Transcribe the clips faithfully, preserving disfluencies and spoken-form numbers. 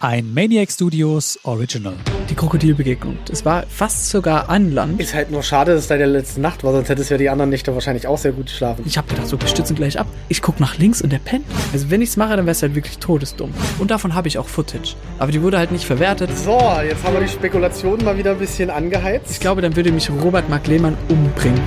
Ein Maniac Studios Original. Die Krokodilbegegnung. Das war fast sogar an Land. Ist halt nur schade, dass es deine letzte Nacht war, sonst hättest du ja die anderen Nächte wahrscheinlich auch sehr gut geschlafen. Ich hab gedacht, so, wir stützen gleich ab. Ich guck nach links und der pennt. Also wenn ich's mache, dann wär's halt wirklich todesdumm. Und davon habe ich auch Footage. Aber die wurde halt nicht verwertet. So, jetzt haben wir die Spekulationen mal wieder ein bisschen angeheizt. Ich glaube, dann würde mich Robert Mark Lehmann umbringen.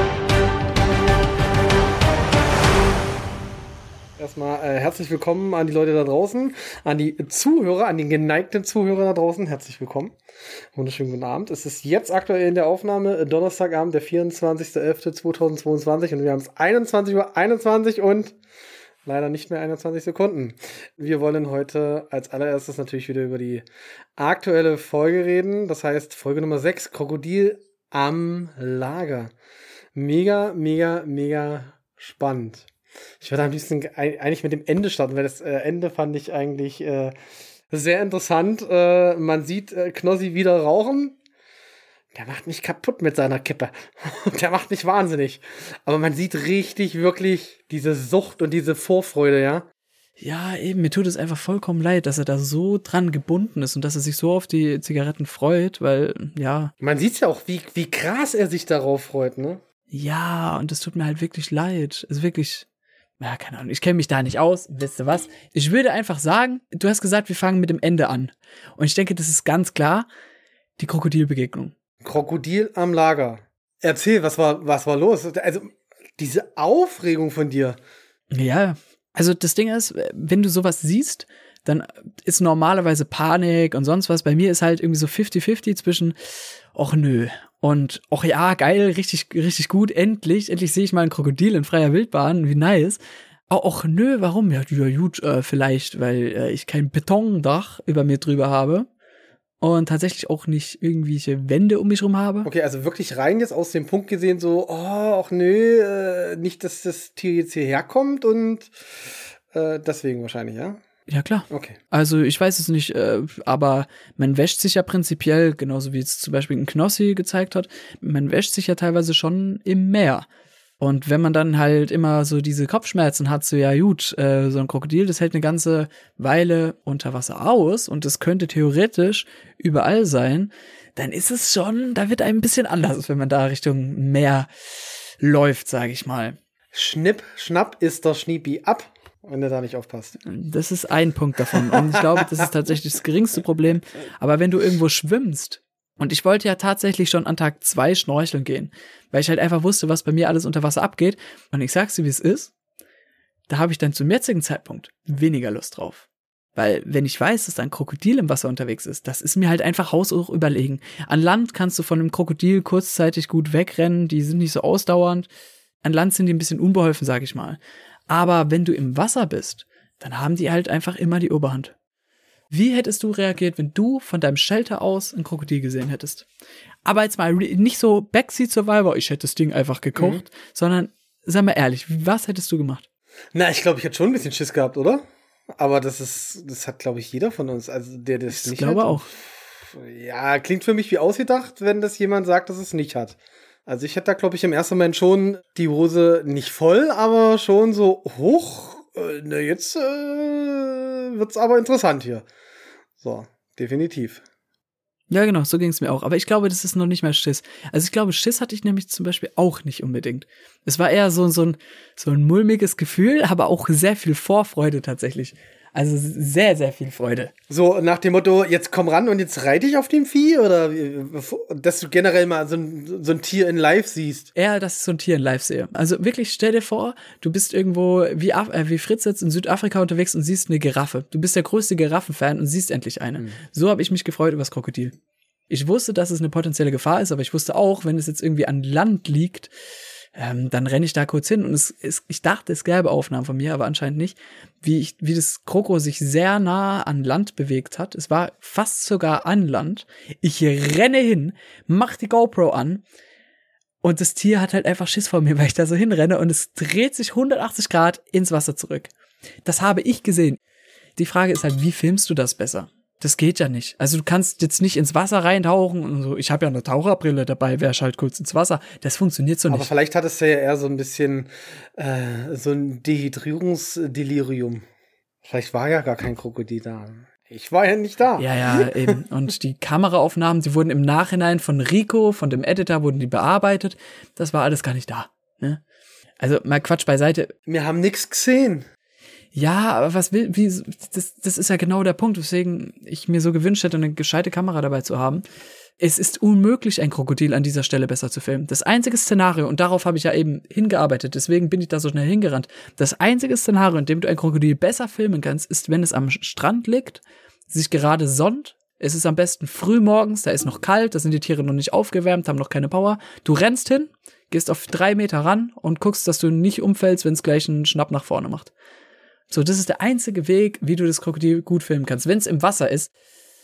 Erstmal äh, herzlich willkommen an die Leute da draußen, an die Zuhörer, an den geneigten Zuhörer da draußen. Herzlich willkommen. Wunderschönen guten Abend. Es ist jetzt aktuell in der Aufnahme äh, Donnerstagabend, der vierundzwanzigster elfter zweitausendzweiundzwanzig und wir haben es einundzwanzig Uhr einundzwanzig und leider nicht mehr einundzwanzig Sekunden. Wir wollen heute als allererstes natürlich wieder über die aktuelle Folge reden. Das heißt Folge Nummer sechs, Krokodil am Lager. Mega, mega, mega spannend. Ich würde am liebsten eigentlich mit dem Ende starten, weil das äh, Ende fand ich eigentlich äh, sehr interessant. Äh, man sieht äh, Knossi wieder rauchen. Der macht mich kaputt mit seiner Kippe. Der macht mich wahnsinnig. Aber man sieht richtig, wirklich diese Sucht und diese Vorfreude, ja. Ja, eben, mir tut es einfach vollkommen leid, dass er da so dran gebunden ist und dass er sich so auf die Zigaretten freut, weil, ja. Man sieht ja auch, wie, wie krass er sich darauf freut, ne? Ja, und das tut mir halt wirklich leid. Also wirklich. Ja, keine Ahnung, ich kenne mich da nicht aus, wisst ihr was? Ich würde einfach sagen, du hast gesagt, wir fangen mit dem Ende an. Und ich denke, das ist ganz klar, die Krokodilbegegnung. Krokodil am Lager. Erzähl, was war, was war los? Also, diese Aufregung von dir. Ja, also das Ding ist, wenn du sowas siehst, dann ist normalerweise Panik und sonst was. Bei mir ist halt irgendwie so fifty fifty zwischen, och nö, und och ja, geil, richtig, richtig gut, endlich, endlich sehe ich mal ein Krokodil in freier Wildbahn, wie nice. Auch, och nö, warum? Ja, ja gut, äh, vielleicht, weil äh, ich kein Betondach über mir drüber habe und tatsächlich auch nicht irgendwelche Wände um mich rum habe. Okay, also wirklich rein jetzt aus dem Punkt gesehen so, oh, och nö, äh, nicht, dass das Tier jetzt hierher kommt und äh, deswegen wahrscheinlich, ja? Ja, klar. Okay. Also ich weiß es nicht, äh, aber man wäscht sich ja prinzipiell, genauso wie es zum Beispiel ein Knossi gezeigt hat, man wäscht sich ja teilweise schon im Meer. Und wenn man dann halt immer so diese Kopfschmerzen hat, so ja gut, äh, so ein Krokodil, das hält eine ganze Weile unter Wasser aus und das könnte theoretisch überall sein, dann ist es schon, da wird einem ein bisschen anders, wenn man da Richtung Meer läuft, sage ich mal. Schnipp, schnapp ist der Schniepi ab. Wenn er da nicht aufpasst. Das ist ein Punkt davon. Und ich glaube, das ist tatsächlich das geringste Problem. Aber wenn du irgendwo schwimmst, und ich wollte ja tatsächlich schon an Tag zwei schnorcheln gehen, weil ich halt einfach wusste, was bei mir alles unter Wasser abgeht. Und ich sag's dir, wie es ist, da habe ich dann zum jetzigen Zeitpunkt weniger Lust drauf. Weil wenn ich weiß, dass da ein Krokodil im Wasser unterwegs ist, das ist mir halt einfach haushoch überlegen. An Land kannst du von einem Krokodil kurzzeitig gut wegrennen, die sind nicht so ausdauernd. An Land sind die ein bisschen unbeholfen, sag ich mal. Aber wenn du im Wasser bist, dann haben die halt einfach immer die Oberhand. Wie hättest du reagiert, wenn du von deinem Shelter aus ein Krokodil gesehen hättest? Aber jetzt mal nicht so Backseat Survivor, ich hätte das Ding einfach gekocht, mhm. sondern, sag mal ehrlich, was hättest du gemacht? Na, ich glaube, ich hätte schon ein bisschen Schiss gehabt, oder? Aber das ist, das hat, glaube ich, jeder von uns, also der das ich nicht glaube hat. auch. Ja, klingt für mich wie ausgedacht, wenn das jemand sagt, dass es nicht hat. Also ich hätte da, glaube ich, im ersten Moment schon die Hose nicht voll, aber schon so hoch. Äh, ne, jetzt äh, wird's aber interessant hier. So, definitiv. Ja, genau, so ging es mir auch. Aber ich glaube, das ist noch nicht mal Schiss. Also ich glaube, Schiss hatte ich nämlich zum Beispiel auch nicht unbedingt. Es war eher so, so, ein, so ein mulmiges Gefühl, aber auch sehr viel Vorfreude tatsächlich. Also sehr, sehr viel Freude. So nach dem Motto, jetzt komm ran und jetzt reite ich auf dem Vieh? Oder dass du generell mal so ein, so ein Tier in live siehst? Eher, dass ich so ein Tier in live sehe. Also wirklich, stell dir vor, du bist irgendwo wie, Af- äh, wie Fritz jetzt in Südafrika unterwegs und siehst eine Giraffe. Du bist der größte Giraffenfan und siehst endlich eine. Mhm. So habe ich mich gefreut über das Krokodil. Ich wusste, dass es eine potenzielle Gefahr ist, aber ich wusste auch, wenn es jetzt irgendwie an Land liegt, Ähm, dann renne ich da kurz hin und es, es, ich dachte, es gäbe Aufnahmen von mir, aber anscheinend nicht, wie ich, wie das Kroko sich sehr nah an Land bewegt hat. Es war fast sogar an Land. Ich renne hin, mach die GoPro an und das Tier hat halt einfach Schiss vor mir, weil ich da so hinrenne und es dreht sich hundertachtzig Grad ins Wasser zurück. Das habe ich gesehen. Die Frage ist halt, wie filmst du das besser? Das geht ja nicht. Also du kannst jetzt nicht ins Wasser reintauchen und so. Ich habe ja eine Taucherbrille dabei, wäre ich halt kurz ins Wasser. Das funktioniert so nicht. Aber vielleicht hattest du ja eher so ein bisschen äh, so ein Dehydrierungsdelirium. Vielleicht war ja gar kein Krokodil da. Ich war ja nicht da. Ja, ja, eben. Und die Kameraaufnahmen, die wurden im Nachhinein von Rico, von dem Editor, wurden die bearbeitet. Das war alles gar nicht da. Ne? Also mal Quatsch beiseite. Wir haben nichts gesehen. Ja, aber was will, wie, das, das ist ja genau der Punkt, weswegen ich mir so gewünscht hätte, eine gescheite Kamera dabei zu haben. Es ist unmöglich, ein Krokodil an dieser Stelle besser zu filmen. Das einzige Szenario, und darauf habe ich ja eben hingearbeitet, deswegen bin ich da so schnell hingerannt. Das einzige Szenario, in dem du ein Krokodil besser filmen kannst, ist, wenn es am Strand liegt, sich gerade sonnt. Es ist am besten früh morgens, da ist noch kalt, da sind die Tiere noch nicht aufgewärmt, haben noch keine Power. Du rennst hin, gehst auf drei Meter ran und guckst, dass du nicht umfällst, wenn es gleich einen Schnapp nach vorne macht. So, das ist der einzige Weg, wie du das Krokodil gut filmen kannst. Wenn es im Wasser ist,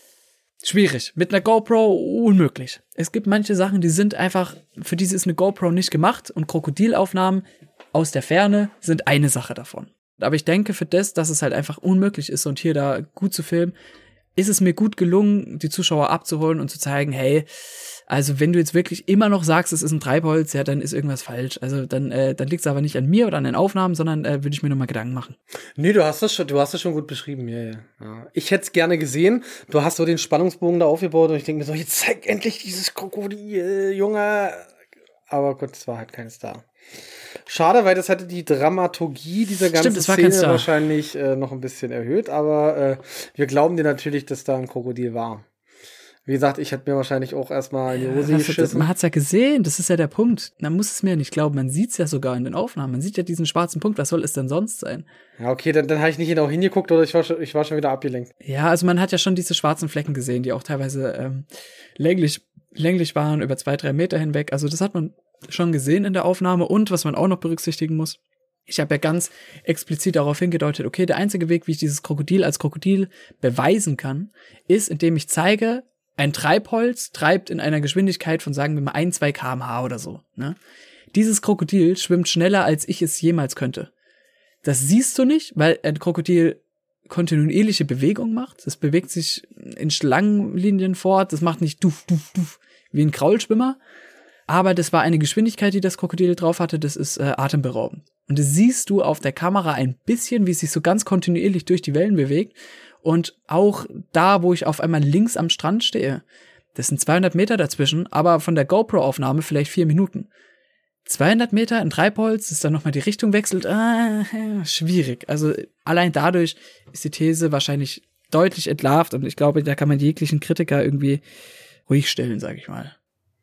schwierig. Mit einer GoPro unmöglich. Es gibt manche Sachen, die sind einfach, für diese ist eine GoPro nicht gemacht und Krokodilaufnahmen aus der Ferne sind eine Sache davon. Aber ich denke, für das, dass es halt einfach unmöglich ist und hier da gut zu filmen, ist es mir gut gelungen, die Zuschauer abzuholen und zu zeigen, hey, also wenn du jetzt wirklich immer noch sagst, es ist ein Treibholz, ja, dann ist irgendwas falsch. Also dann, äh, dann liegt es aber nicht an mir oder an den Aufnahmen, sondern äh, würde ich mir nochmal Gedanken machen. Nee, du hast das schon, du hast das schon gut beschrieben, ja, ja. ja. Ich hätte es gerne gesehen. Du hast so den Spannungsbogen da aufgebaut und ich denke mir so, jetzt zeig endlich dieses Krokodil, Junge. Aber gut, es war halt keines da. Schade, weil das hätte die Dramaturgie dieser ganzen Stimmt, Szene wahrscheinlich äh, noch ein bisschen erhöht, aber äh, wir glauben dir natürlich, dass da ein Krokodil war. Wie gesagt, ich hätte mir wahrscheinlich auch erstmal in die Hose ja, geschissen. Man hat's ja gesehen, das ist ja der Punkt. Man muss es mir ja nicht glauben, man sieht's ja sogar in den Aufnahmen. Man sieht ja diesen schwarzen Punkt, was soll es denn sonst sein? Ja, okay, dann, dann habe ich nicht genau hingeguckt oder ich war, schon, ich war schon wieder abgelenkt. Ja, also man hat ja schon diese schwarzen Flecken gesehen, die auch teilweise ähm, länglich, länglich waren, über zwei, drei Meter hinweg. Also das hat man schon gesehen in der Aufnahme. Und was man auch noch berücksichtigen muss, ich habe ja ganz explizit darauf hingedeutet, okay, der einzige Weg, wie ich dieses Krokodil als Krokodil beweisen kann, ist, indem ich zeige, ein Treibholz treibt in einer Geschwindigkeit von, sagen wir mal, ein, zwei Kilometer pro Stunde oder so. Ne? Dieses Krokodil schwimmt schneller, als ich es jemals könnte. Das siehst du nicht, weil ein Krokodil kontinuierliche Bewegung macht. Es bewegt sich in Schlangenlinien fort. Das macht nicht duf, duf, duf, wie ein Kraulschwimmer. Aber das war eine Geschwindigkeit, die das Krokodil drauf hatte. Das ist äh, atemberaubend. Und das siehst du auf der Kamera ein bisschen, wie es sich so ganz kontinuierlich durch die Wellen bewegt. Und auch da, wo ich auf einmal links am Strand stehe, das sind zweihundert Meter dazwischen, aber von der GoPro-Aufnahme vielleicht vier Minuten. zweihundert Meter in Treibholz, das dann nochmal die Richtung wechselt, ah, schwierig. Also allein dadurch ist die These wahrscheinlich deutlich entlarvt und ich glaube, da kann man jeglichen Kritiker irgendwie ruhig stellen, sag ich mal.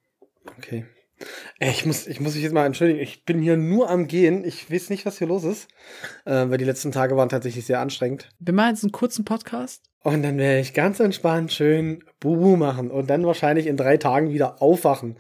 Okay. Ey, ich muss, ich muss mich jetzt mal entschuldigen. Ich bin hier nur am Gehen. Ich weiß nicht, was hier los ist. Äh, weil die letzten Tage waren tatsächlich sehr anstrengend. Wir machen jetzt einen kurzen Podcast. Und dann werde ich ganz entspannt schön Bubu machen. Und dann wahrscheinlich in drei Tagen wieder aufwachen.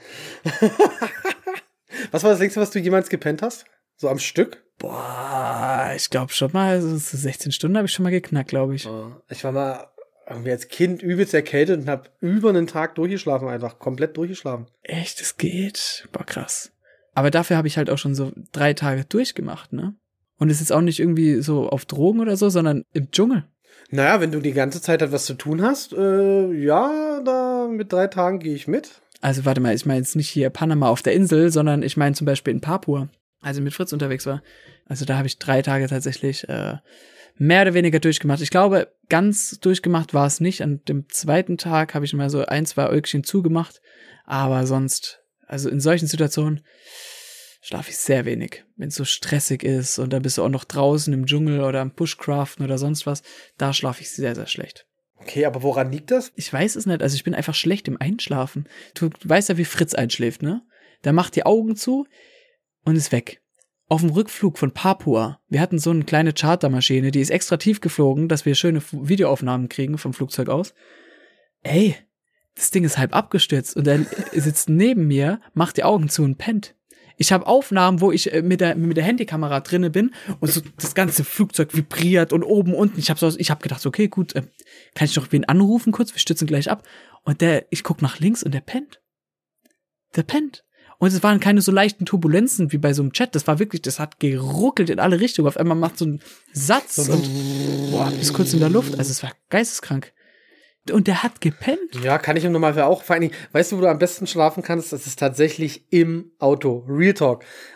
Was war das längste, was du jemals gepennt hast? So am Stück? Boah, ich glaube schon mal, also sechzehn Stunden habe ich schon mal geknackt, glaube ich. Oh, ich war mal irgendwie als Kind übelst erkältet und habe über einen Tag durchgeschlafen, einfach komplett durchgeschlafen. Echt, das geht? Boah, krass. Aber dafür habe ich halt auch schon so drei Tage durchgemacht, ne? Und es ist auch nicht irgendwie so auf Drogen oder so, sondern im Dschungel. Naja, wenn du die ganze Zeit halt was zu tun hast, äh, ja, da mit drei Tagen gehe ich mit. Also warte mal, ich meine jetzt nicht hier Panama auf der Insel, sondern ich meine zum Beispiel in Papua, als ich mit Fritz unterwegs war. Also da habe ich drei Tage tatsächlich äh, mehr oder weniger durchgemacht. Ich glaube, ganz durchgemacht war es nicht. An dem zweiten Tag habe ich mal so ein, zwei Äugchen zugemacht. Aber sonst, also in solchen Situationen schlafe ich sehr wenig. Wenn es so stressig ist und dann bist du auch noch draußen im Dschungel oder am Bushcraften oder sonst was, da schlafe ich sehr, sehr schlecht. Okay, aber woran liegt das? Ich weiß es nicht. Also ich bin einfach schlecht im Einschlafen. Du, du weißt ja, wie Fritz einschläft, ne? Der macht die Augen zu und ist weg. Auf dem Rückflug von Papua, wir hatten so eine kleine Chartermaschine, die ist extra tief geflogen, dass wir schöne Videoaufnahmen kriegen vom Flugzeug aus. Ey, das Ding ist halb abgestürzt und er sitzt neben mir, macht die Augen zu und pennt. Ich habe Aufnahmen, wo ich mit der mit der Handykamera drinne bin und so das ganze Flugzeug vibriert und oben, unten. Ich habe so, ich habe gedacht, okay, gut, äh, kann ich noch wen anrufen kurz? Wir stützen gleich ab. Und der, ich guck nach links und der pennt. Der pennt. Und es waren keine so leichten Turbulenzen wie bei so einem Chat. Das war wirklich, das hat geruckelt in alle Richtungen. Auf einmal macht so ein Satz und boah, ist kurz in der Luft. Also es war geisteskrank. Und der hat gepennt. Ja, kann ich im Normalfall auch. Vor allen Dingen, weißt du, wo du am besten schlafen kannst? Das ist tatsächlich im Auto. Real Talk.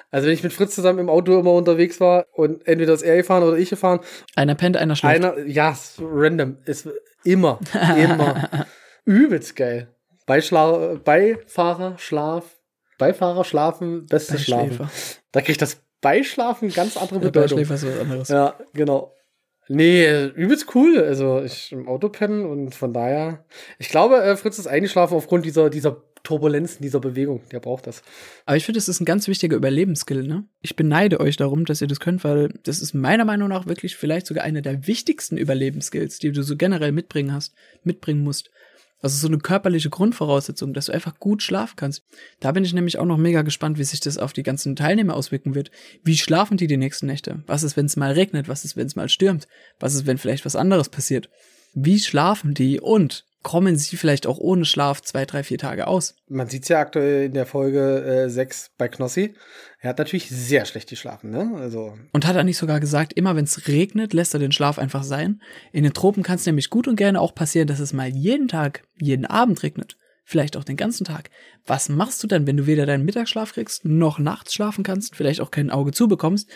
Also wenn ich mit Fritz zusammen im Auto immer unterwegs war und entweder ist er gefahren oder ich gefahren. Einer pennt, einer schläft. Einer, ja, so random. Ist immer, immer. Übelst geil. Beischla- Beifahrer, Schlaf, Beifahrer schlafen, beste Schlafen. Da kriegt das Beischlafen ganz andere Bedeutung. Beischläfer ist was anderes. Ja, genau. Nee, übelst cool. Also ich im Auto pennen und von daher. Ich glaube, äh, Fritz ist eingeschlafen aufgrund dieser, dieser Turbulenzen, dieser Bewegung. Der braucht das. Aber ich finde, das ist ein ganz wichtiger Überlebensskill, ne? Ich beneide euch darum, dass ihr das könnt, weil das ist meiner Meinung nach wirklich vielleicht sogar einer der wichtigsten Überlebensskills, die du so generell mitbringen hast, mitbringen musst. Also so eine körperliche Grundvoraussetzung, dass du einfach gut schlafen kannst. Da bin ich nämlich auch noch mega gespannt, wie sich das auf die ganzen Teilnehmer auswirken wird. Wie schlafen die die nächsten Nächte? Was ist, wenn es mal regnet? Was ist, wenn es mal stürmt? Was ist, wenn vielleicht was anderes passiert? Wie schlafen die? Und kommen sie vielleicht auch ohne Schlaf zwei, drei, vier Tage aus? Man sieht es ja aktuell in der Folge äh, sechs bei Knossi. Er hat natürlich sehr schlecht geschlafen, ne? Also. Und hat er nicht sogar gesagt, immer wenn es regnet, lässt er den Schlaf einfach sein? In den Tropen kann es nämlich gut und gerne auch passieren, dass es mal jeden Tag, jeden Abend regnet. Vielleicht auch den ganzen Tag. Was machst du dann, wenn du weder deinen Mittagsschlaf kriegst, noch nachts schlafen kannst, vielleicht auch kein Auge zu bekommst?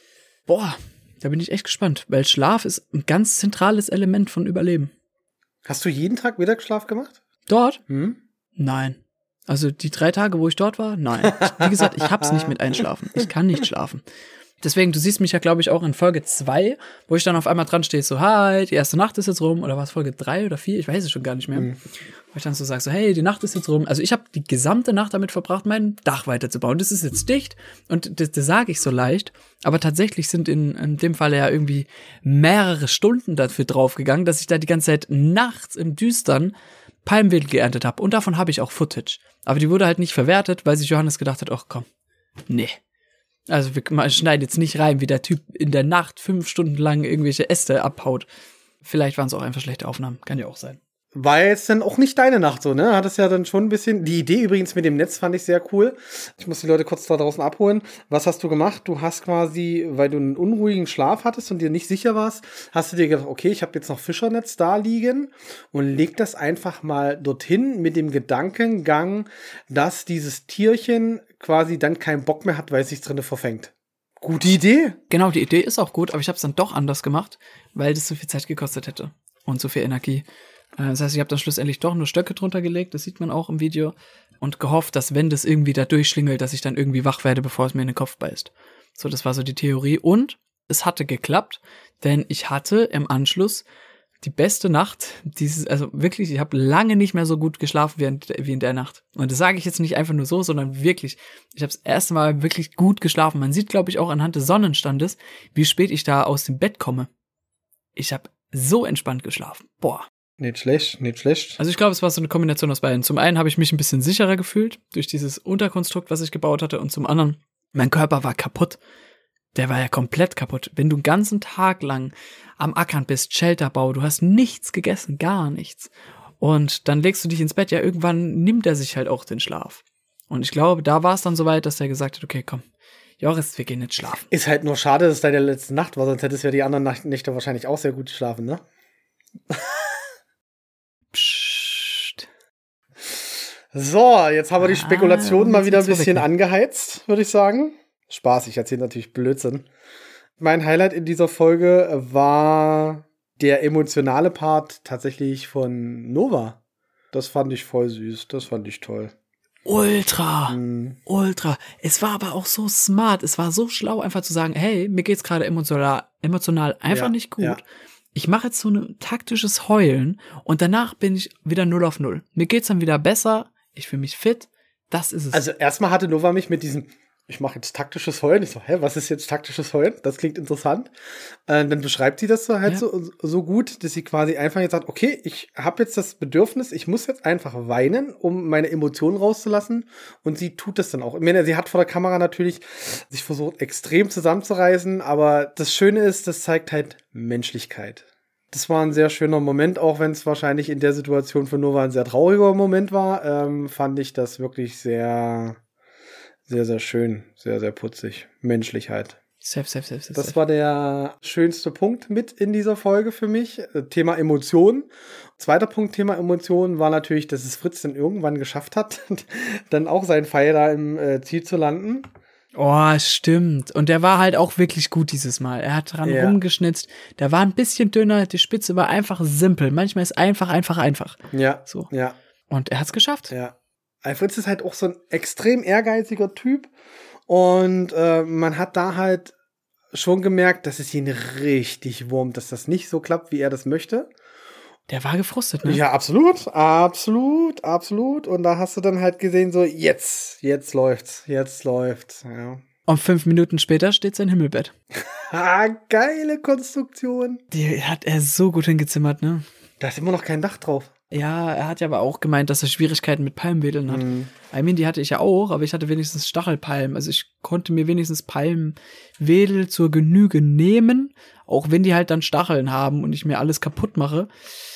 Boah, da bin ich echt gespannt, weil Schlaf ist ein ganz zentrales Element von Überleben. Hast du jeden Tag Mittagsschlaf gemacht? Dort? Hm? Nein. Also die drei Tage, wo ich dort war, nein. Ich, wie gesagt, ich hab's nicht mit einschlafen. Ich kann nicht schlafen. Deswegen, du siehst mich ja, glaube ich, auch in Folge zwei, wo ich dann auf einmal dran stehe, so, hi, die erste Nacht ist jetzt rum. Oder war es Folge drei oder vier? Ich weiß es schon gar nicht mehr. Mhm. Wo ich dann so sage, so, hey, die Nacht ist jetzt rum. Also ich habe die gesamte Nacht damit verbracht, mein Dach weiterzubauen. Das ist jetzt dicht und das, das sage ich so leicht. Aber tatsächlich sind in, in dem Fall ja irgendwie mehrere Stunden dafür draufgegangen, dass ich da die ganze Zeit nachts im Düstern Palmwedel geerntet habe. Und davon habe ich auch Footage. Aber die wurde halt nicht verwertet, weil sich Johannes gedacht hat, ach komm, nee. Also wir schneiden jetzt nicht rein, wie der Typ in der Nacht fünf Stunden lang irgendwelche Äste abhaut. Vielleicht waren es auch einfach schlechte Aufnahmen. Kann ja auch sein. War jetzt dann auch nicht deine Nacht so, ne? Hat es ja dann schon ein bisschen. Die Idee übrigens mit dem Netz fand ich sehr cool. Ich muss die Leute kurz da draußen abholen. Was hast du gemacht? Du hast quasi, weil du einen unruhigen Schlaf hattest und dir nicht sicher warst, hast du dir gedacht, okay, ich habe jetzt noch Fischernetz da liegen und leg das einfach mal dorthin mit dem Gedankengang, dass dieses Tierchen quasi dann keinen Bock mehr hat, weil es sich drinne verfängt. Gute Idee. Genau, die Idee ist auch gut, aber ich habe es dann doch anders gemacht, weil das so viel Zeit gekostet hätte und so viel Energie. Das heißt, ich habe dann schlussendlich doch nur Stöcke drunter gelegt, das sieht man auch im Video, und gehofft, dass wenn das irgendwie da durchschlingelt, dass ich dann irgendwie wach werde, bevor es mir in den Kopf beißt. So, das war so die Theorie. Und es hatte geklappt, denn ich hatte im Anschluss die beste Nacht, dieses, also wirklich, ich habe lange nicht mehr so gut geschlafen wie in, wie in der Nacht. Und das sage ich jetzt nicht einfach nur so, sondern wirklich, ich habe das erste Mal wirklich gut geschlafen. Man sieht, glaube ich, auch anhand des Sonnenstandes, wie spät ich da aus dem Bett komme. Ich habe so entspannt geschlafen. Boah. Nicht schlecht, nicht schlecht. Also ich glaube, es war so eine Kombination aus beiden. Zum einen habe ich mich ein bisschen sicherer gefühlt durch dieses Unterkonstrukt, was ich gebaut hatte, und zum anderen, mein Körper war kaputt. Der war ja komplett kaputt. Wenn du einen ganzen Tag lang am Ackern bist, Shelterbau, du hast nichts gegessen, gar nichts. Und dann legst du dich ins Bett, ja, irgendwann nimmt er sich halt auch den Schlaf. Und ich glaube, da war es dann soweit, dass er gesagt hat, okay, komm, Joris, wir gehen jetzt schlafen. Ist halt nur schade, dass es deine letzte Nacht war, sonst hättest du ja die anderen Nächte wahrscheinlich auch sehr gut geschlafen, ne? Psst. So, jetzt haben wir die Spekulationen ah, mal wieder ein bisschen angeheizt, würde ich sagen. Spaß, ich erzähle natürlich Blödsinn. Mein Highlight in dieser Folge war der emotionale Part tatsächlich von Nova. Das fand ich voll süß, das fand ich toll. Ultra, hm. ultra. Es war aber auch so smart, es war so schlau, einfach zu sagen, hey, mir geht's gerade emotional, emotional einfach ja, nicht gut. Ja. Ich mache jetzt so ein taktisches Heulen und danach bin ich wieder null auf null. Mir geht's dann wieder besser, ich fühle mich fit, das ist es. Also erstmal hatte Nova mich mit diesem, ich mache jetzt taktisches Heulen. Ich so, hä, was ist jetzt taktisches Heulen? Das klingt interessant. Äh, dann beschreibt sie das so halt ja. so, so gut, dass sie quasi einfach jetzt sagt, okay, ich habe jetzt das Bedürfnis, ich muss jetzt einfach weinen, um meine Emotionen rauszulassen. Und sie tut das dann auch. Ich meine, sie hat vor der Kamera natürlich sich versucht, extrem zusammenzureißen. Aber das Schöne ist, das zeigt halt Menschlichkeit. Das war ein sehr schöner Moment, auch wenn es wahrscheinlich in der Situation für Nova ein sehr trauriger Moment war, ähm, fand ich das wirklich sehr... Sehr, sehr schön, sehr, sehr putzig. Menschlichkeit. Safe, safe, safe, safe. Das war der schönste Punkt mit in dieser Folge für mich. Thema Emotionen. Zweiter Punkt, Thema Emotionen, war natürlich, dass es Fritz dann irgendwann geschafft hat, dann auch sein Pfeil da im äh, Ziel zu landen. Oh, stimmt. Und der war halt auch wirklich gut dieses Mal. Er hat dran Ja. rumgeschnitzt. Der war ein bisschen dünner, die Spitze war einfach simpel. Manchmal ist einfach, einfach, einfach. Ja, So. ja, Und er hat's geschafft. ja. Alfred ist halt auch so ein extrem ehrgeiziger Typ und äh, man hat da halt schon gemerkt, dass es ihn richtig wurmt, dass das nicht so klappt, wie er das möchte. Der war gefrustet, ne? Ja, absolut, absolut, absolut. Und da hast du dann halt gesehen, so jetzt, jetzt läuft's, jetzt läuft's, ja. Und fünf Minuten später steht sein Himmelbett. Ah, geile Konstruktion. Die hat er so gut hingezimmert, ne? Da ist immer noch kein Dach drauf. Ja, er hat ja aber auch gemeint, dass er Schwierigkeiten mit Palmwedeln hat. Mhm. I mean, die hatte ich ja auch, aber ich hatte wenigstens Stachelpalmen. Also ich konnte mir wenigstens Palmwedel zur Genüge nehmen, auch wenn die halt dann Stacheln haben und ich mir alles kaputt mache.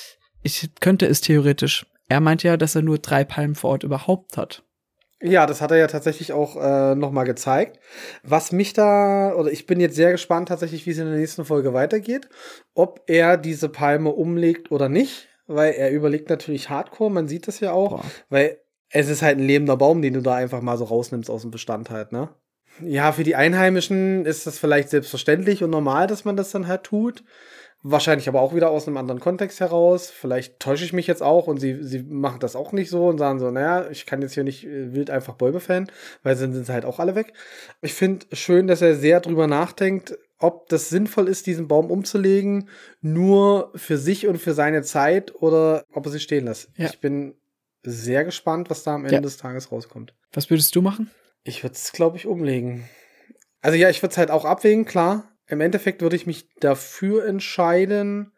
Ich könnte es theoretisch. Er meinte ja, dass er nur drei Palmen vor Ort überhaupt hat. Ja, das hat er ja tatsächlich auch äh, nochmal gezeigt. Was mich da, oder ich bin jetzt sehr gespannt tatsächlich, wie es in der nächsten Folge weitergeht, ob er diese Palme umlegt oder nicht, weil er überlegt natürlich hardcore, man sieht das ja auch, Boah. weil es ist halt ein lebender Baum, den du da einfach mal so rausnimmst aus dem Bestand halt, ne? Ja, für die Einheimischen ist das vielleicht selbstverständlich und normal, dass man das dann halt tut. Wahrscheinlich aber auch wieder aus einem anderen Kontext heraus. Vielleicht täusche ich mich jetzt auch und sie, sie machen das auch nicht so und sagen so, naja, ich kann jetzt hier nicht äh, wild einfach Bäume fällen, weil dann sind sie halt auch alle weg. Ich finde schön, dass er sehr drüber nachdenkt, ob das sinnvoll ist, diesen Baum umzulegen, nur für sich und für seine Zeit oder ob er sie stehen lässt. Ja. Ich bin sehr gespannt, was da am Ende Ja. des Tages rauskommt. Was würdest du machen? Ich würde es, glaube ich, umlegen. Also ja, ich würde es halt auch abwägen, klar. Im Endeffekt würde ich mich dafür entscheiden,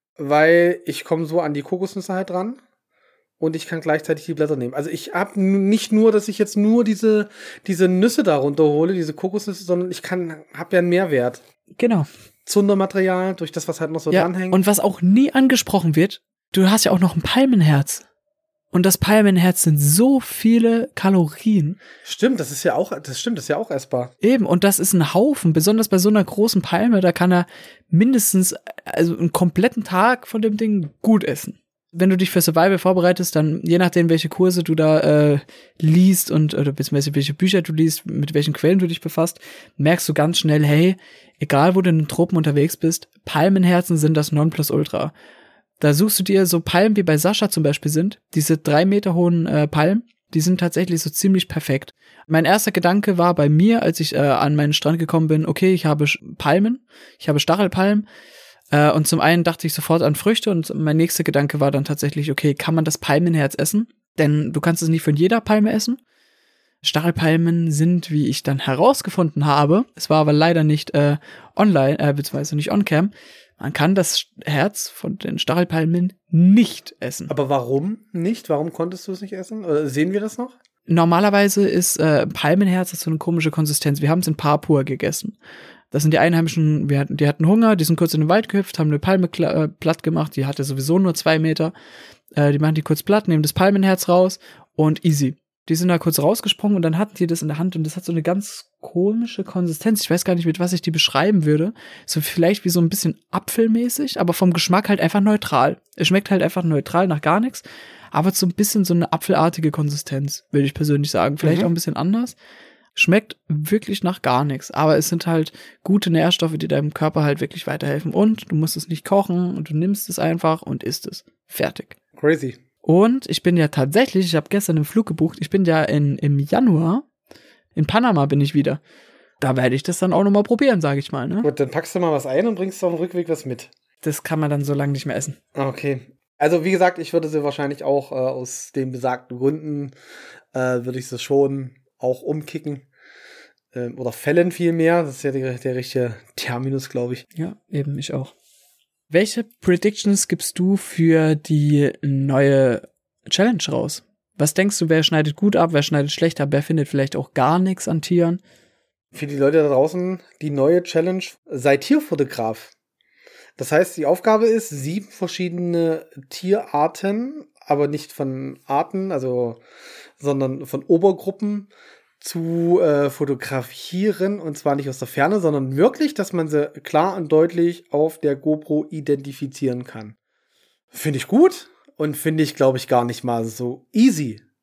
weil ich komme so an die Kokosnüsse halt dran und ich kann gleichzeitig die Blätter nehmen. Also ich habe nicht nur, dass ich jetzt nur diese, diese Nüsse darunter hole, diese Kokosnüsse, sondern ich kann, habe ja einen Mehrwert. Genau. Zundermaterial, durch das, was halt noch so Ja, dranhängt. und was auch nie angesprochen wird, du hast ja auch noch ein Palmenherz. Und das Palmenherz sind so viele Kalorien. Stimmt, das ist ja auch, das stimmt, das ist ja auch essbar. Eben, und das ist ein Haufen, besonders bei so einer großen Palme, da kann er mindestens, also einen kompletten Tag von dem Ding gut essen. Wenn du dich für Survival vorbereitest, dann je nachdem, welche Kurse du da äh, liest und oder beziehungsweise welche Bücher du liest, mit welchen Quellen du dich befasst, merkst du ganz schnell, hey, egal wo du in den Tropen unterwegs bist, Palmenherzen sind das Nonplusultra. Da suchst du dir so Palmen, wie bei Sascha zum Beispiel sind, diese drei Meter hohen äh, Palmen, die sind tatsächlich so ziemlich perfekt. Mein erster Gedanke war bei mir, als ich äh, an meinen Strand gekommen bin, okay, ich habe Palmen, ich habe Stachelpalmen, äh, und zum einen dachte ich sofort an Früchte und mein nächster Gedanke war dann tatsächlich, okay, kann man das Palmenherz essen? Denn du kannst es nicht von jeder Palme essen. Stachelpalmen sind, wie ich dann herausgefunden habe, es war aber leider nicht äh, online, äh, beziehungsweise nicht on-cam, man kann das Herz von den Stachelpalmen nicht essen. Aber warum nicht? Warum konntest du es nicht essen? Oder sehen wir das noch? Normalerweise ist äh, Palmenherz hat so eine komische Konsistenz. Wir haben es in Papua gegessen. Das sind die Einheimischen, wir hatten, die hatten Hunger, die sind kurz in den Wald gehüpft, haben eine Palme kla- äh, platt gemacht, die hatte sowieso nur zwei Meter. Äh, die machen die kurz platt, nehmen das Palmenherz raus und easy. Die sind da kurz rausgesprungen und dann hatten die das in der Hand und das hat so eine ganz komische Konsistenz. Ich weiß gar nicht, mit was ich die beschreiben würde. So vielleicht wie so ein bisschen apfelmäßig, aber vom Geschmack halt einfach neutral. Es schmeckt halt einfach neutral nach gar nichts, aber so ein bisschen so eine apfelartige Konsistenz, würde ich persönlich sagen. Vielleicht Mhm. auch ein bisschen anders. Schmeckt wirklich nach gar nichts, aber es sind halt gute Nährstoffe, die deinem Körper halt wirklich weiterhelfen und du musst es nicht kochen und du nimmst es einfach und isst es. Fertig. Crazy. Und ich bin ja tatsächlich, ich habe gestern einen Flug gebucht, ich bin ja in, im Januar, in Panama bin ich wieder. Da werde ich das dann auch nochmal probieren, sage ich mal. Ne? Gut, dann packst du mal was ein und bringst auf dem Rückweg was mit. Das kann man dann so lange nicht mehr essen. Okay. Also wie gesagt, ich würde sie wahrscheinlich auch äh, aus den besagten Gründen, äh, würde ich sie schon auch umkicken. Ähm, oder fällen vielmehr. Das ist ja der, der richtige Terminus, glaube ich. Ja, eben, ich auch. Welche Predictions gibst du für die neue Challenge raus? Was denkst du, wer schneidet gut ab, wer schneidet schlecht ab, wer findet vielleicht auch gar nichts an Tieren? Für die Leute da draußen, die neue Challenge, sei Tierfotograf. Das heißt, die Aufgabe ist, sieben verschiedene Tierarten, aber nicht von Arten, also, sondern von Obergruppen zu äh, fotografieren, und zwar nicht aus der Ferne, sondern wirklich, dass man sie klar und deutlich auf der GoPro identifizieren kann. Finde ich gut und finde ich, glaube ich, gar nicht mal so easy.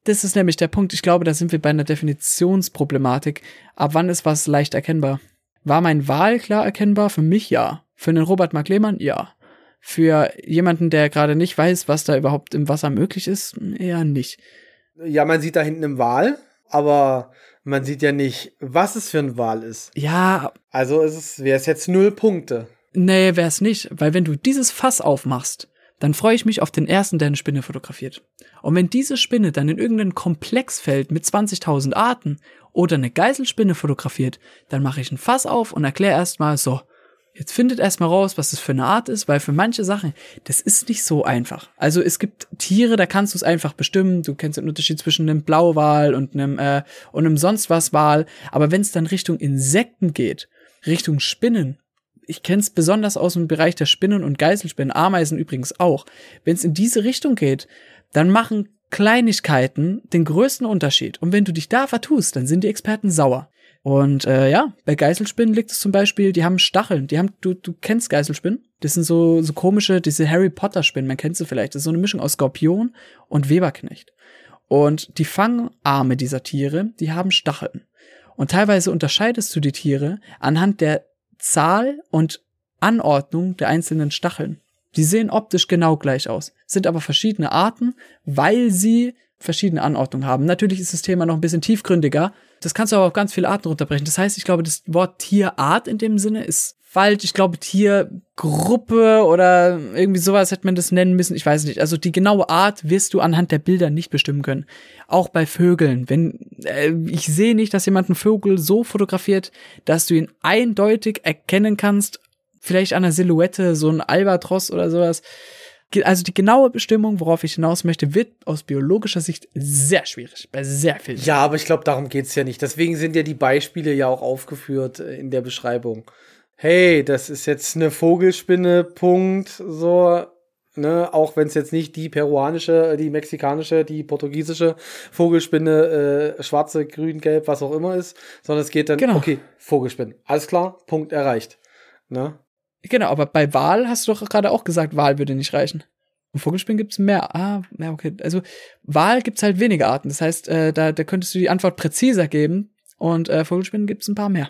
das ist nämlich der Punkt. Ich glaube, da sind wir bei einer Definitionsproblematik. Ab wann ist was leicht erkennbar? War mein Wal klar erkennbar? Für mich ja. Für einen Robert Mark Lehmann? Ja. Für jemanden, der gerade nicht weiß, was da überhaupt im Wasser möglich ist? Eher nicht. Ja, man sieht da hinten einen Wal, aber man sieht ja nicht, was es für ein Wal ist. Ja. Also ist es, wäre es jetzt null Punkte. Nee, wär's nicht. Weil wenn du dieses Fass aufmachst, dann freue ich mich auf den ersten, der eine Spinne fotografiert. Und wenn diese Spinne dann in irgendeinen Komplex fällt mit zwanzigtausend Arten oder eine Geißelspinne fotografiert, dann mache ich ein Fass auf und erkläre erstmal so, jetzt findet erstmal raus, was das für eine Art ist, weil für manche Sachen, das ist nicht so einfach. Also es gibt Tiere, da kannst du es einfach bestimmen. Du kennst den Unterschied zwischen einem Blauwal und einem, äh, und einem sonst was Wal. Aber wenn es dann Richtung Insekten geht, Richtung Spinnen, ich kenne es besonders aus dem Bereich der Spinnen und Geißelspinnen, Ameisen übrigens auch. Wenn es in diese Richtung geht, dann machen Kleinigkeiten den größten Unterschied. Und wenn du dich da vertust, dann sind die Experten sauer. Und äh, ja, bei Geißelspinnen liegt es zum Beispiel, die haben Stacheln. Die haben, du, du kennst Geißelspinnen? Das sind so, so komische, diese Harry Potter Spinnen, man kennt sie vielleicht. Das ist so eine Mischung aus Skorpion und Weberknecht. Und die Fangarme dieser Tiere, die haben Stacheln. Und teilweise unterscheidest du die Tiere anhand der Zahl und Anordnung der einzelnen Stacheln. Die sehen optisch genau gleich aus, sind aber verschiedene Arten, weil sie verschiedene Anordnungen haben. Natürlich ist das Thema noch ein bisschen tiefgründiger. Das kannst du aber auf ganz viele Arten runterbrechen. Das heißt, ich glaube, das Wort Tierart in dem Sinne ist falsch. Ich glaube, Tiergruppe oder irgendwie sowas hätte man das nennen müssen. Ich weiß nicht. Also die genaue Art wirst du anhand der Bilder nicht bestimmen können. Auch bei Vögeln. Wenn äh, ich sehe nicht, dass jemand einen Vogel so fotografiert, dass du ihn eindeutig erkennen kannst. Vielleicht an der Silhouette, so ein Albatros oder sowas. Also die genaue Bestimmung, worauf ich hinaus möchte, wird aus biologischer Sicht sehr schwierig, bei sehr vielen. Ja, aber ich glaube, darum geht's ja nicht. Deswegen sind ja die Beispiele ja auch aufgeführt in der Beschreibung. Hey, das ist jetzt eine Vogelspinne, Punkt, so, ne, auch wenn es jetzt nicht die peruanische, die mexikanische, die portugiesische Vogelspinne, äh, schwarze, grün, gelb, was auch immer ist, sondern es geht dann, genau. Okay, Vogelspinne, alles klar, Punkt erreicht, ne? Genau, aber bei Wal hast du doch gerade auch gesagt, Wal würde nicht reichen. Und Vogelspinnen gibt's mehr. Ah, ja, okay. Also Wal gibt's halt wenige Arten. Das heißt, äh, da, da könntest du die Antwort präziser geben und äh, Vogelspinnen gibt's ein paar mehr.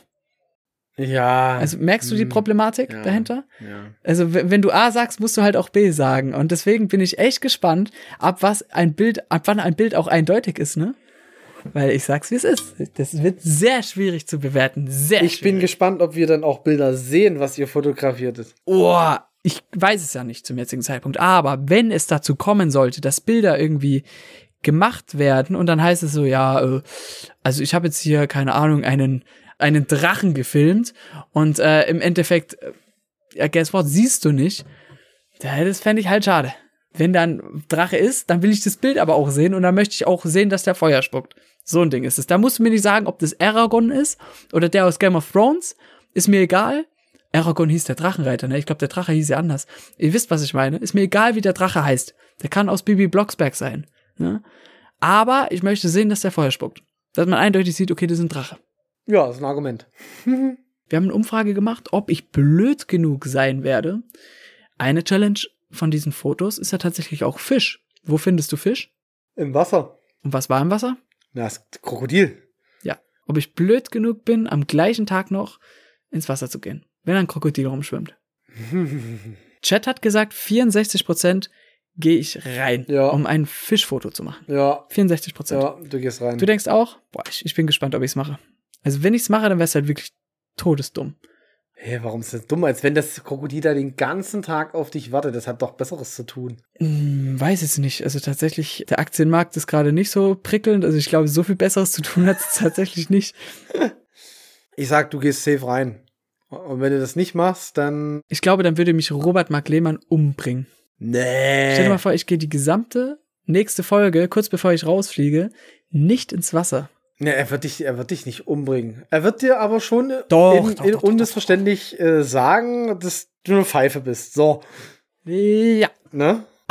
Ja. Also merkst du die Problematik ja, dahinter? Ja. Also w- wenn du A sagst, musst du halt auch B sagen. Und deswegen bin ich echt gespannt, ab was ein Bild, ab wann ein Bild auch eindeutig ist, ne? Weil ich sag's, wie es ist. Das wird sehr schwierig zu bewerten. Sehr Ich schwierig. bin gespannt, ob wir dann auch Bilder sehen, was ihr fotografiert ist. Oh, ich weiß es ja nicht zum jetzigen Zeitpunkt. Aber wenn es dazu kommen sollte, dass Bilder irgendwie gemacht werden und dann heißt es so, ja, äh, also ich habe jetzt hier, keine Ahnung, einen, einen Drachen gefilmt und äh, im Endeffekt, äh, ja, guess what, siehst du nicht. Ja, das fände ich halt schade. Wenn da ein Drache ist, dann will ich das Bild aber auch sehen und dann möchte ich auch sehen, dass der Feuer spuckt. So ein Ding ist es. Da musst du mir nicht sagen, ob das Aragorn ist oder der aus Game of Thrones. Ist mir egal. Aragorn hieß der Drachenreiter, ne? Ich glaube, der Drache hieß ja anders. Ihr wisst, was ich meine. Ist mir egal, wie der Drache heißt. Der kann aus Bibi Blocksberg sein. Ne? Aber ich möchte sehen, dass der Feuer spuckt. Dass man eindeutig sieht, okay, das ist ein Drache. Ja, das ist ein Argument. Wir haben eine Umfrage gemacht, ob ich blöd genug sein werde. Eine Challenge von diesen Fotos ist ja tatsächlich auch Fisch. Wo findest du Fisch? Im Wasser. Und was war im Wasser? Na, das Krokodil. Ja. Ob ich blöd genug bin, am gleichen Tag noch ins Wasser zu gehen, wenn ein Krokodil rumschwimmt. Chat hat gesagt, vierundsechzig Prozent gehe ich rein, ja. um ein Fischfoto zu machen. Ja. vierundsechzig Prozent. Ja, du gehst rein. Du denkst auch? Boah, ich, ich bin gespannt, ob ich es mache. Also wenn ich es mache, dann wäre es halt wirklich todesdumm. Hey, warum ist das dumm? Als wenn das Krokodil da den ganzen Tag auf dich wartet. Das hat doch Besseres zu tun. Hm, weiß es nicht. Also tatsächlich, der Aktienmarkt ist gerade nicht so prickelnd. Also ich glaube, so viel Besseres zu tun hat es tatsächlich nicht. Ich sag, du gehst safe rein. Und wenn du das nicht machst, dann... Ich glaube, dann würde mich Robert Mark Lehmann umbringen. Nee. Stell dir mal vor, ich gehe die gesamte nächste Folge, kurz bevor ich rausfliege, nicht ins Wasser. Nee, er wird dich, er wird dich nicht umbringen. Er wird dir aber schon Doch, in, doch, in doch, doch, unmissverständlich äh, sagen, dass du eine Pfeife bist. So. Ja. Ne?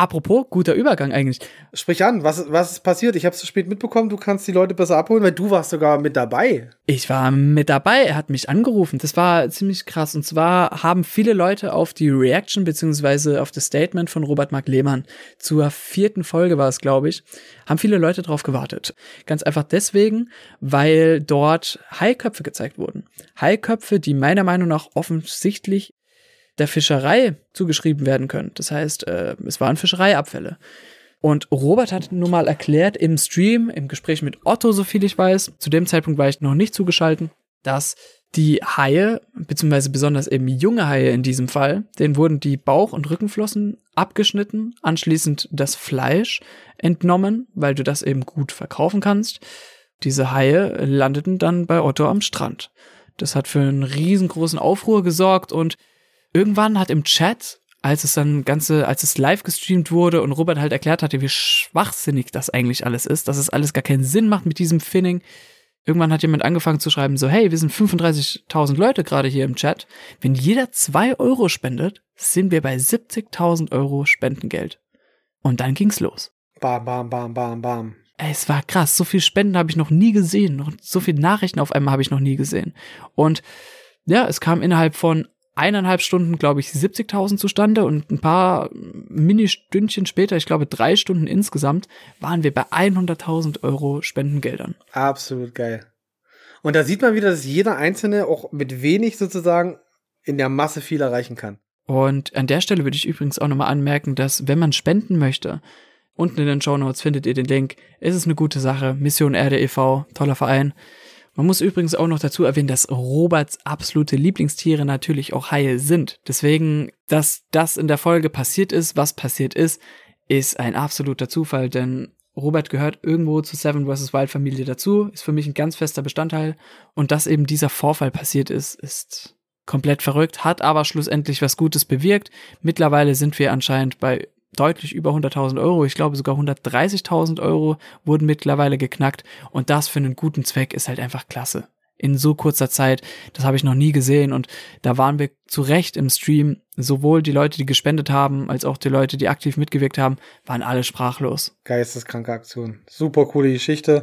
apropos, guter Übergang eigentlich. Sprich an, was, was ist passiert? Ich habe es zu spät mitbekommen, du kannst die Leute besser abholen, weil du warst sogar mit dabei. Ich war mit dabei, er hat mich angerufen. Das war ziemlich krass. Und zwar haben viele Leute auf die Reaction beziehungsweise auf das Statement von Robert Mark Lehmann zur vierten Folge war es, glaube ich, haben viele Leute drauf gewartet. Ganz einfach deswegen, weil dort Haiköpfe gezeigt wurden. Haiköpfe, die meiner Meinung nach offensichtlich der Fischerei zugeschrieben werden können. Das heißt, äh, es waren Fischereiabfälle. Und Robert hat nun mal erklärt im Stream, im Gespräch mit Otto, so viel ich weiß, zu dem Zeitpunkt war ich noch nicht zugeschaltet, dass die Haie, beziehungsweise besonders eben junge Haie in diesem Fall, denen wurden die Bauch- und Rückenflossen abgeschnitten, anschließend das Fleisch entnommen, weil du das eben gut verkaufen kannst. Diese Haie landeten dann bei Otto am Strand. Das hat für einen riesengroßen Aufruhr gesorgt und irgendwann hat im Chat, als es dann ganze, als es live gestreamt wurde und Robert halt erklärt hatte, wie schwachsinnig das eigentlich alles ist, dass es alles gar keinen Sinn macht mit diesem Finning. Irgendwann hat jemand angefangen zu schreiben, so, hey, wir sind fünfunddreißigtausend Leute gerade hier im Chat. Wenn jeder zwei Euro spendet, sind wir bei siebzigtausend Euro Spendengeld. Und dann ging's los. Bam, bam, bam, bam, bam. Ey, es war krass. So viel Spenden habe ich noch nie gesehen. Noch so viele Nachrichten auf einmal habe ich noch nie gesehen. Und ja, es kam innerhalb von eineinhalb Stunden, glaube ich, siebzigtausend zustande und ein paar Mini-Stündchen später, ich glaube drei Stunden insgesamt, waren wir bei hunderttausend Euro Spendengeldern. Absolut geil. Und da sieht man wieder, dass jeder Einzelne auch mit wenig sozusagen in der Masse viel erreichen kann. Und an der Stelle würde ich übrigens auch nochmal anmerken, dass wenn man spenden möchte, unten in den Shownotes findet ihr den Link, es ist eine gute Sache, Mission Erde e V, toller Verein. Man muss übrigens auch noch dazu erwähnen, dass Roberts absolute Lieblingstiere natürlich auch Haie sind. Deswegen, dass das in der Folge passiert ist, was passiert ist, ist ein absoluter Zufall, denn Robert gehört irgendwo zur Seven versus. Wild Familie dazu, ist für mich ein ganz fester Bestandteil. Und dass eben dieser Vorfall passiert ist, ist komplett verrückt, hat aber schlussendlich was Gutes bewirkt. Mittlerweile sind wir anscheinend bei deutlich über hunderttausend Euro, ich glaube sogar hundertdreißigtausend Euro wurden mittlerweile geknackt und das für einen guten Zweck ist halt einfach klasse. In so kurzer Zeit, das habe ich noch nie gesehen und da waren wir zu Recht im Stream, sowohl die Leute, die gespendet haben, als auch die Leute, die aktiv mitgewirkt haben, waren alle sprachlos. Geisteskranke Aktion. Super coole Geschichte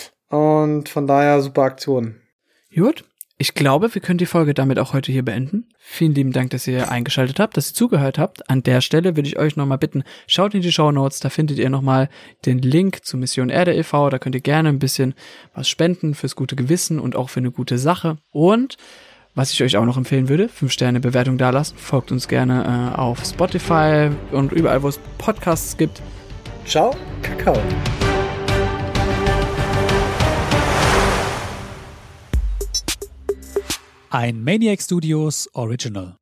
und von daher super Aktion. Gut. Ich glaube, wir können die Folge damit auch heute hier beenden. Vielen lieben Dank, dass ihr eingeschaltet habt, dass ihr zugehört habt. An der Stelle würde ich euch nochmal bitten, schaut in die Shownotes, da findet ihr nochmal den Link zu Mission Erde e V. Da könnt ihr gerne ein bisschen was spenden fürs gute Gewissen und auch für eine gute Sache. Und was ich euch auch noch empfehlen würde, fünf Sterne Bewertung dalassen. Folgt uns gerne äh, auf Spotify und überall, wo es Podcasts gibt. Ciao, Kakao. Ein Maniac Studios Original.